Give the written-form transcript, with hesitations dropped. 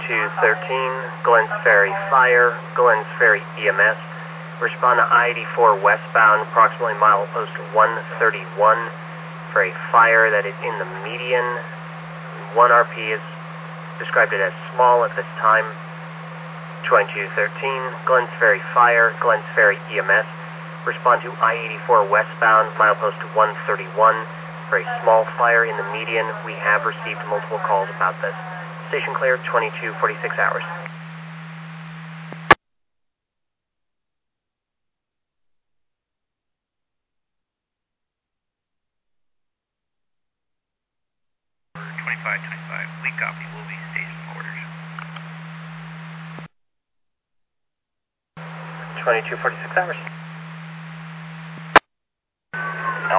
Glens Ferry Fire, Glens Ferry EMS. Respond to I-84 westbound, approximately milepost 131 for a fire that is in the median. 1 RP is described it as small at this time. 2213, Glens Ferry Fire, Glens Ferry EMS. Respond to I-84 westbound, milepost 131 for a small fire in the median. We have received multiple calls about this. Station clear, 2246 hours. We copy. Will be station orders. 2246 hours.